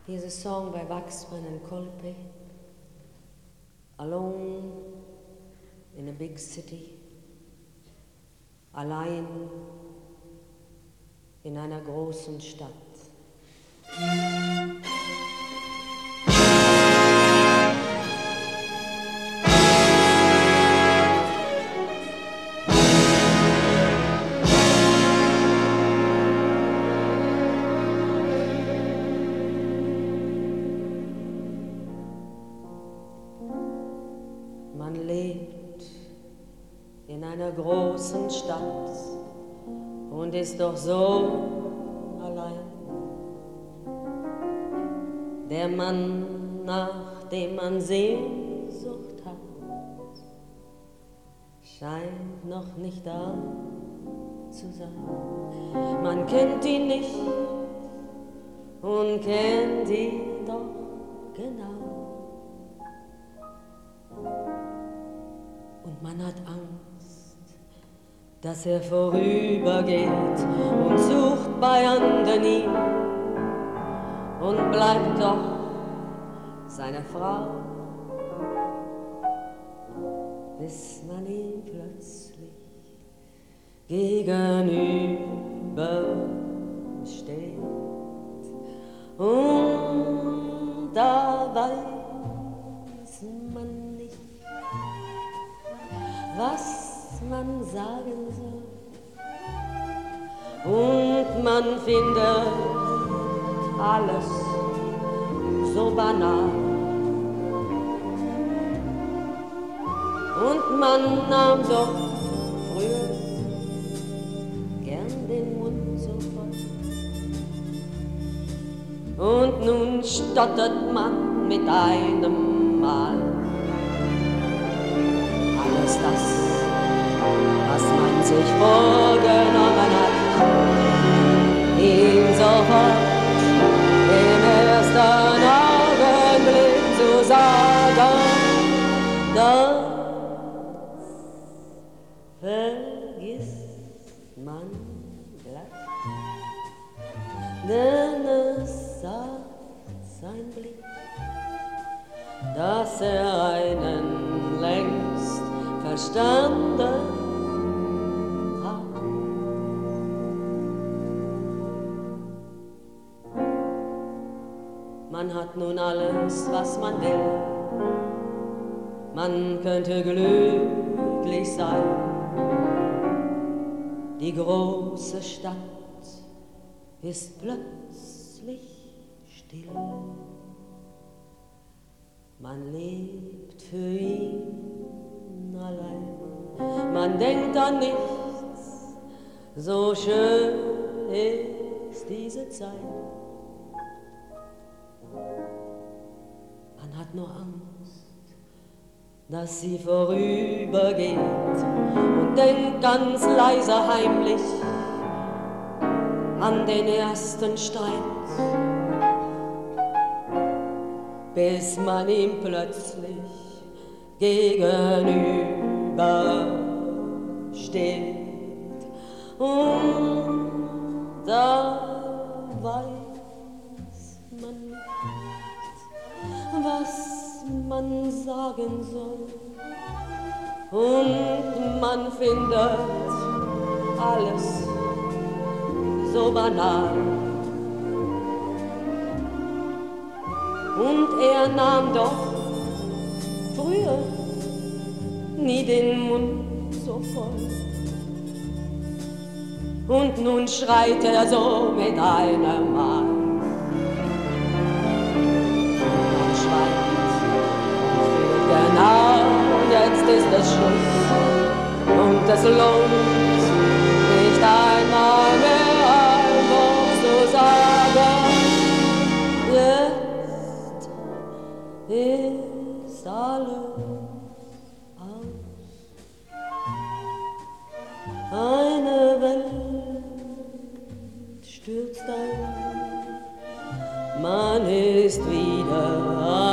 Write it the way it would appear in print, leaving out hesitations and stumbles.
Here's a song by Waxman and Colby. Alone in a big city. Allein in einer großen Stadt. Man lebt in einer großen Stadt und ist doch so allein. Der Mann, nach dem man Sehnsucht hat, scheint noch nicht da zu sein. Man kennt ihn nicht und kennt ihn doch genau. Und man hat Angst, dass er vorübergeht und sucht bei anderen ihn und bleibt doch seine Frau, bis man ihm plötzlich gegenüber steht. Und da weiß man nicht, was man sagen soll, und man findet alles so banal, und man nahm doch früher gern den Mund so voll, und nun stottert man mit einem Mal. Alles das, was man sich vorgenommen hat, ihm sofort im ersten Augenblick zu sagen, das vergisst man gleich, denn es sagt sein Blick, dass er einen längst verstanden hat. Man hat nun alles, was man will. Man könnte glücklich sein. Die große Stadt ist plötzlich still. Man lebt für ihn allein. Man denkt an nichts, so schön ist diese Zeit. Man hat nur Angst, dass sie vorübergeht, und denkt ganz leise heimlich an den ersten Streit, bis man ihm plötzlich gegenüber steht. Und da weiß man nicht, was man sagen soll, und man findet alles so banal. Und er nahm doch früher nie den Mund so voll. Und nun schreit er so mit einem Mal. Man schweigt, fühlt genau, jetzt ist es Schluss. Und es lohnt nicht einmal mehr einfach zu sagen, jetzt ist alles aus. Eine Welt stürzt ein, man ist wieder